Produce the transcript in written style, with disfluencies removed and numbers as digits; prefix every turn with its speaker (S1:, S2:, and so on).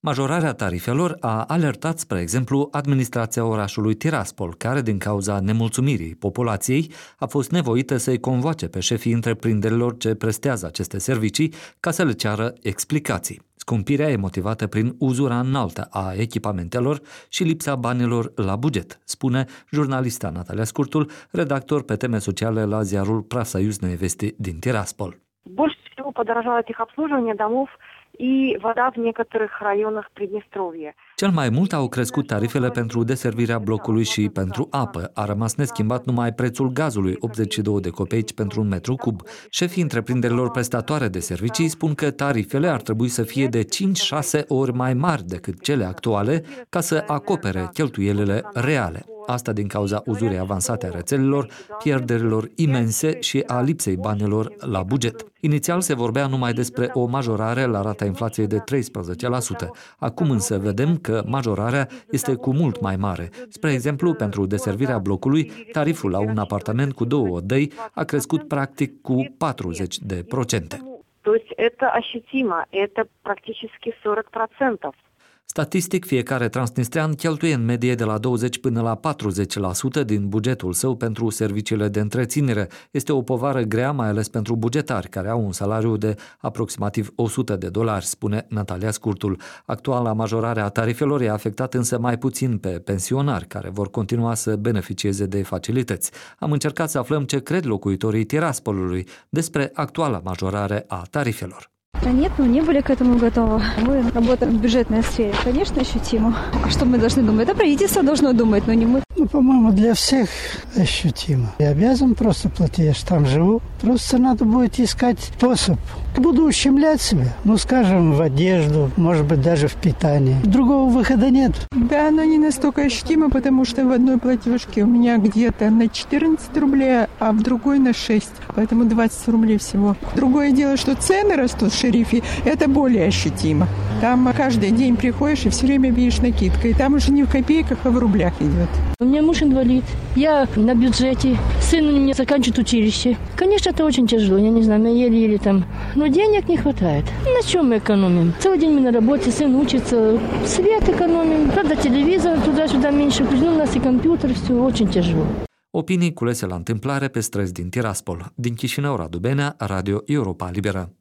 S1: Majorarea tarifelor a alertat, spre exemplu, administrația orașului Tiraspol, care, din cauza nemulțumirii populației, a fost nevoită să-i convoace pe șefii întreprinderilor ce prestează aceste servicii ca să le ceară explicații. Scumpirea e motivată prin uzura înaltă a echipamentelor și lipsa banilor la buget, spune jurnalista Natalia Scurtul, redactor pe teme sociale la ziarul Prassoюзные Вести din Tiraspol.
S2: Больше всего подорожало техобслуживание домов и вода в некоторых районах Приднестровья.
S1: Cel mai mult au crescut tarifele pentru deservirea blocului și pentru apă. A rămas neschimbat numai prețul gazului, 82 de copeici pentru un metru cub. Șefii întreprinderilor prestatoare de servicii spun că tarifele ar trebui să fie de 5-6 ori mai mari decât cele actuale ca să acopere cheltuielile reale. Asta din cauza uzurii avansate a rețelelor, pierderilor imense și a lipsei banilor la buget. Inițial se vorbea numai despre o majorare la rata inflației de 13%. Acum însă vedem că majorarea este cu mult mai mare. Spre exemplu, pentru deservirea blocului, tariful la un apartament cu 2 odăi a crescut practic cu 40%.
S2: То есть это ощутимо, это практически 40%.
S1: Statistic, fiecare transnistrean cheltuie în medie de la 20 până la 40% din bugetul său pentru serviciile de întreținere. Este o povară grea, mai ales pentru bugetari, care au un salariu de aproximativ $100, spune Natalia Scurtul. Actuala majorare a tarifelor i-a afectat însă mai puțin pe pensionari, care vor continua să beneficieze de facilități. Am încercat să aflăm ce cred locuitorii Tiraspolului despre actuala majorare a tarifelor.
S3: Да нет, мы не были к этому готовы. Мы работаем в бюджетной сфере. Конечно, ощутимо. А что мы должны думать? Это правительство должно думать, но не мы.
S4: Ну, по-моему, для всех ощутимо. Я обязан просто платить, я же там живу. Просто надо будет искать способ. Буду ущемлять себя, ну, скажем, в одежду, может быть, даже в питании. Другого выхода нет.
S5: Да, оно не настолько ощутимо, потому что в одной платежке у меня где-то на 14 рублей, а в другой на 6. Поэтому 20 рублей всего. Другое дело, что цены растут в шерифе, это более ощутимо. Там каждый день приходишь и все время видишь накидка. И там уже не в копейках, а в рублях идет.
S6: У меня муж инвалид. Я на бюджете. Сын у меня заканчивает училище. Конечно, это очень тяжело. Я не знаю, мы еле-еле там. Но денег не хватает. На чем мы экономим? Целый день мы на работе, сын учится. Свет экономим. Правда, телевизор туда-сюда меньше. Ну, у нас и компьютер, все очень тяжело.
S1: Opinii culese la întâmplare pe străzi din Tiraspol. Din Chișinău, Radu Benea, Radio Europa Liberă.